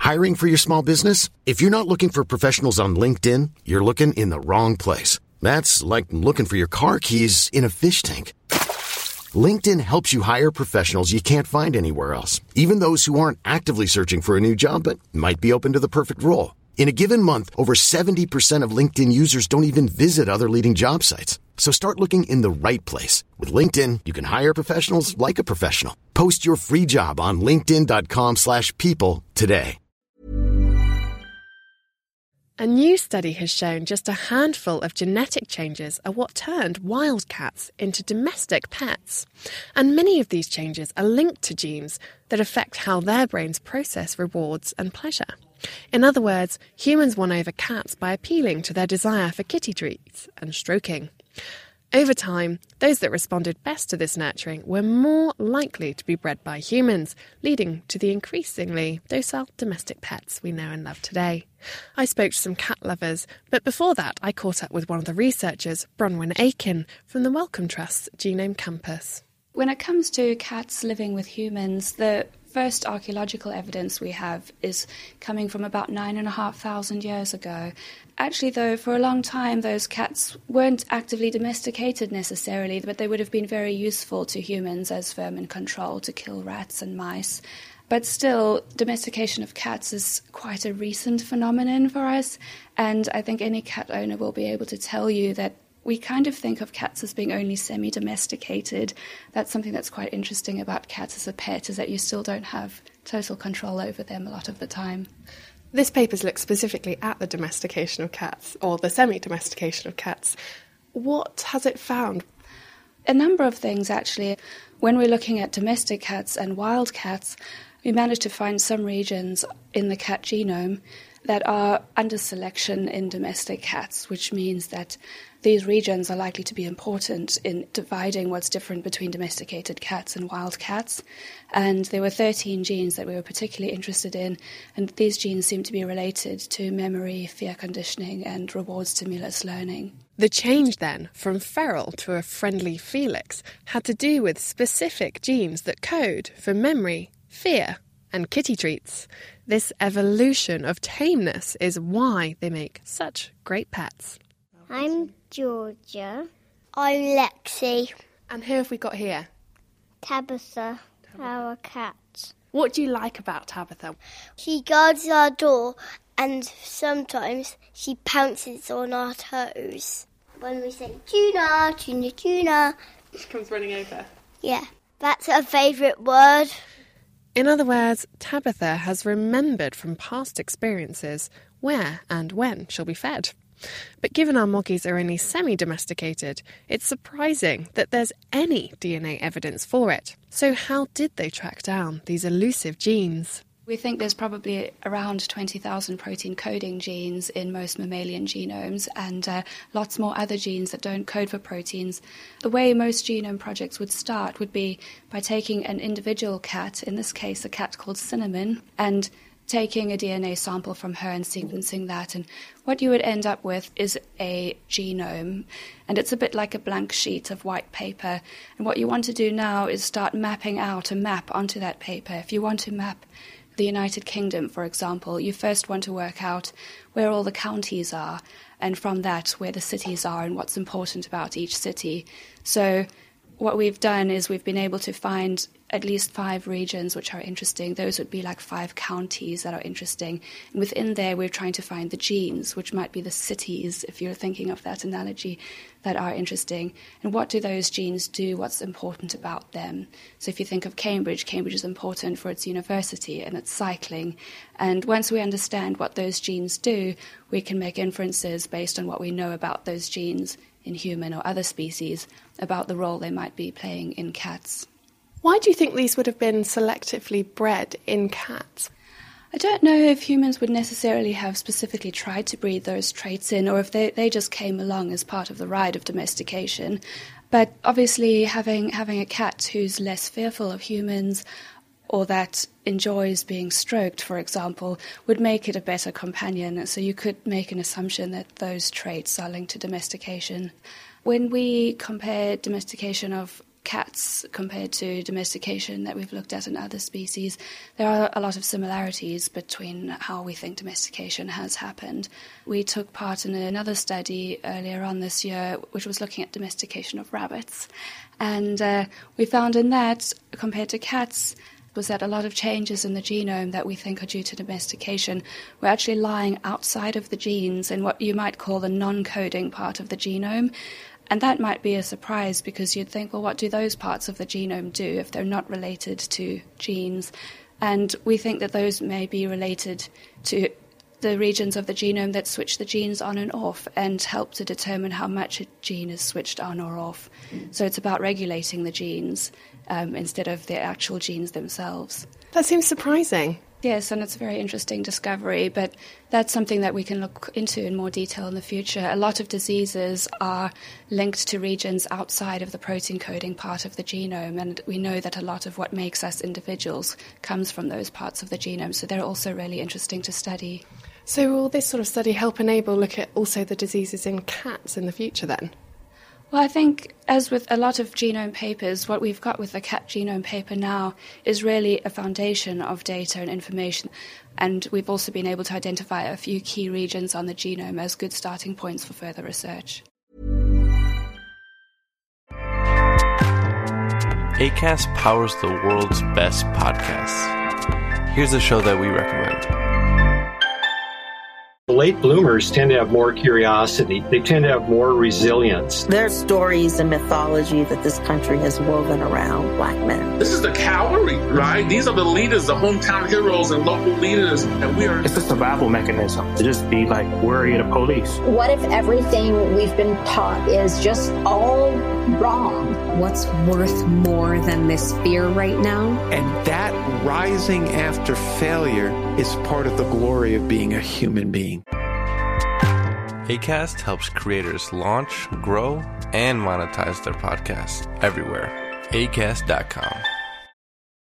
Hiring for your small business? If you're not looking for professionals on LinkedIn, you're looking in the wrong place. That's like looking for your car keys in a fish tank. LinkedIn helps you hire professionals you can't find anywhere else, even those who aren't actively searching for a new job but might be open to the perfect role. In a given month, over 70% of LinkedIn users don't even visit other leading job sites. So start looking in the right place. With LinkedIn, you can hire professionals like a professional. Post your free job on linkedin.com/people today. A new study has shown just a handful of genetic changes are what turned wild cats into domestic pets. And many of these changes are linked to genes that affect how their brains process rewards and pleasure. In other words, humans won over cats by appealing to their desire for kitty treats and stroking. Over time, those that responded best to this nurturing were more likely to be bred by humans, leading to the increasingly docile domestic pets we know and love today. I spoke to some cat lovers, but before that I caught up with one of the researchers, Bronwyn Aiken, from the Wellcome Trust's Genome Campus. When it comes to cats living with humans, the first archaeological evidence we have is coming from about 9,500 years ago. Actually, though, for a long time, those cats weren't actively domesticated necessarily, but they would have been very useful to humans as vermin control to kill rats and mice. But still, domestication of cats is quite a recent phenomenon for us, and I think any cat owner will be able to tell you that we kind of think of cats as being only semi-domesticated. That's something that's quite interesting about cats as a pet, is that you still don't have total control over them a lot of the time. This paper's looked specifically at the domestication of cats, or the semi-domestication of cats. What has it found? A number of things, actually. When we're looking at domestic cats and wild cats, we managed to find some regions in the cat genome that are under selection in domestic cats, which means that these regions are likely to be important in dividing what's different between domesticated cats and wild cats. And there were 13 genes that we were particularly interested in, and these genes seem to be related to memory, fear conditioning, and reward stimulus learning. The change then, from feral to a friendly Felix, had to do with specific genes that code for memory, fear, and kitty treats. This evolution of tameness is why they make such great pets. I'm Georgia. I'm Lexi. And who have we got here? Tabitha, our cat. What do you like about Tabitha? She guards our door and sometimes she pounces on our toes. When we say, tuna, tuna, tuna. She comes running over. Yeah, that's her favourite word. In other words, Tabitha has remembered from past experiences where and when she'll be fed. But given our moggies are only semi-domesticated, it's surprising that there's any DNA evidence for it. So how did they track down these elusive genes? We think there's probably around 20,000 protein coding genes in most mammalian genomes and lots more other genes that don't code for proteins. The way most genome projects would start would be by taking an individual cat, in this case a cat called Cinnamon, and taking a DNA sample from her and sequencing that. And what you would end up with is a genome. And it's a bit like a blank sheet of white paper. And what you want to do now is start mapping out a map onto that paper. If you want to map the United Kingdom, for example, you first want to work out where all the counties are, and from that, where the cities are and what's important about each city. So what we've done is we've been able to find at least 5 regions which are interesting. Those would be like 5 counties that are interesting. And within there, we're trying to find the genes, which might be the cities, if you're thinking of that analogy, that are interesting. And what do those genes do? What's important about them? So if you think of Cambridge, Cambridge is important for its university and its cycling. And once we understand what those genes do, we can make inferences based on what we know about those genes in human or other species about the role they might be playing in cats. Why do you think these would have been selectively bred in cats? I don't know if humans would necessarily have specifically tried to breed those traits in, or if they just came along as part of the ride of domestication. But obviously having a cat who's less fearful of humans, or that enjoys being stroked, for example, would make it a better companion. So you could make an assumption that those traits are linked to domestication. When we compare domestication of cats compared to domestication that we've looked at in other species, there are a lot of similarities between how we think domestication has happened. We took part in another study earlier on this year, which was looking at domestication of rabbits. And we found in that, compared to cats, was that a lot of changes in the genome that we think are due to domestication were actually lying outside of the genes in what you might call the non-coding part of the genome. And that might be a surprise because you'd think, well, what do those parts of the genome do if they're not related to genes? And we think that those may be related to the regions of the genome that switch the genes on and off and help to determine how much a gene is switched on or off. So it's about regulating the genes instead of the actual genes themselves. That seems surprising. Yes, and it's a very interesting discovery, but that's something that we can look into in more detail in the future. A lot of diseases are linked to regions outside of the protein coding part of the genome, and we know that a lot of what makes us individuals comes from those parts of the genome, so they're also really interesting to study. So will this sort of study help enable look at also the diseases in cats in the future then? Well, I think, as with a lot of genome papers, what we've got with the cat genome paper now is really a foundation of data and information. And we've also been able to identify a few key regions on the genome as good starting points for further research. Acast powers the world's best podcasts. Here's a show that we recommend. Late bloomers tend to have more curiosity. They tend to have more resilience. There's stories and mythology that this country has woven around Black men. This is the cavalry, right? These are the leaders, the hometown heroes and local leaders. And we are... It's a survival mechanism to just be like worried of police. What if everything we've been taught is just all wrong? What's worth more than this fear right now? And that rising after failure is part of the glory of being a human being. Acast helps creators launch, grow, and monetize their podcasts everywhere. Acast.com.